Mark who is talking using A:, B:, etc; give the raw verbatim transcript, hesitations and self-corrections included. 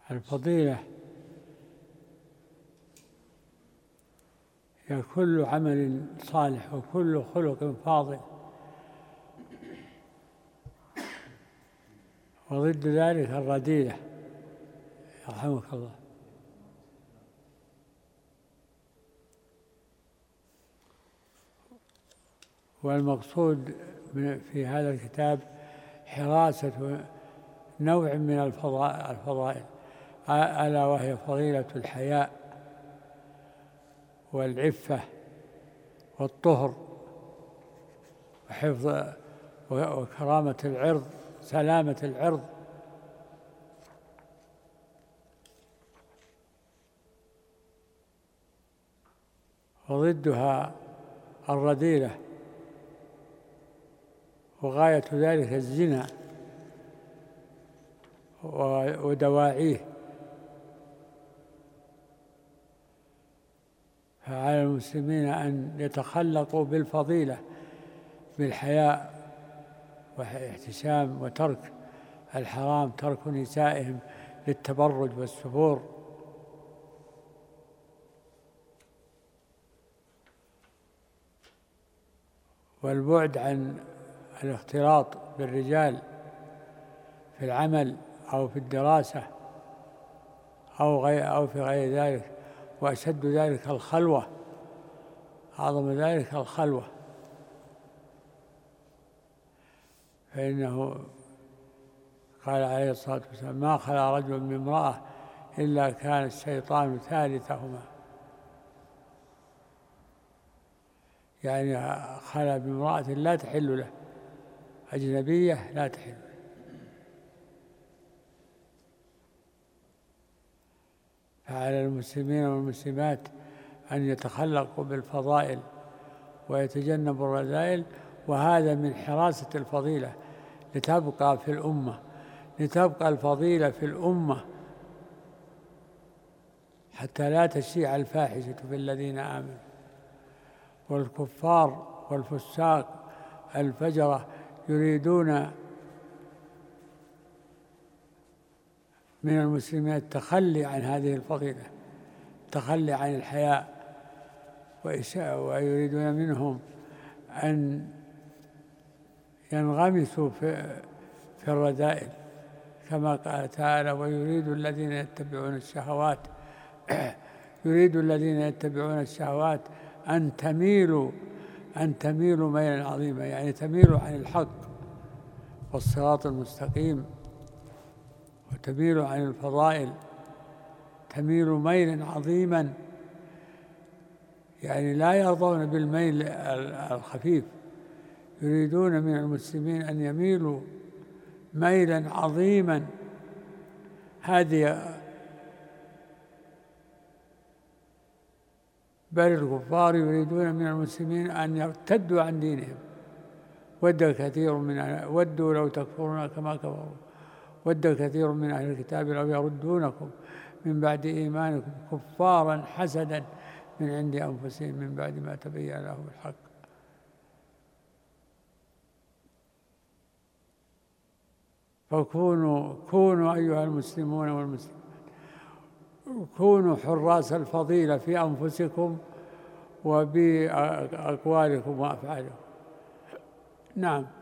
A: الفضيلة هي كل عمل صالح وكل خلق فاضل، وضد ذلك الرذيلة. يرحمك الله. والمقصود في هذا الكتاب حراسة نوع من الفضائل، ألا وهي فضيلة الحياء والعفة والطهر وحفظ وكرامة العرض، سلامة العرض. وضدها الرذيلة، وغاية ذلك الزنا ودواعيه. فعلى المسلمين أن يتخلقوا بالفضيلة، بالحياء والاحتشام وترك الحرام، ترك نسائهم للتبرج والسفور. والبعد عن الاختلاط بالرجال في العمل أو في الدراسة أو غير أو في غير ذلك. وأشد ذلك الخلوة، أعظم ذلك الخلوة، فإنه قال عليه الصلاة والسلام: ما خلا رجل من امرأة إلا كان الشيطان ثالثهما. يعني خلا بامرأة لا تحل له، أجنبية لا تحل له. فعلى المسلمين والمسلمات أن يتخلقوا بالفضائل ويتجنبوا الرذائل، وهذا من حراسة الفضيلة لتبقى في الأمة، لتبقى الفضيلة في الأمة، حتى لا تشيع الفاحشة في الذين آمنوا. والكفار والفساق الفجرة يريدون من المسلمين التخلي عن هذه الفضيلة، التخلي عن الحياء، ويريدون منهم أن ينغمسوا في في الرذائل، كما قال تعالى: ويريد الذين يتبعون الشهوات يريد الذين يتبعون الشهوات أن تميلوا أن تميلوا ميلا عظيما، يعني تميلوا عن الحق والصراط المستقيم، وتميلوا عن الفضائل، تميلوا ميلا عظيما، يعني لا يرضون بالميل الخفيف، يريدون من المسلمين أن يميلوا ميلا عظيما. هذه بل الكفار يريدون من المسلمين أن يرتدوا عن دينهم، ود كثير من ودوا لو تكفرون كما كفروا، ود كثير من أهل الكتاب لو يردونكم من بعد إيمانكم كفارا حسدا من عند أنفسهم من بعد ما تبين لهم الحق. فكونوا كونوا أيها المسلمون والمسلمات، كونوا حراس الفضيلة في أنفسكم وبأقوالكم وأفعالكم. نعم.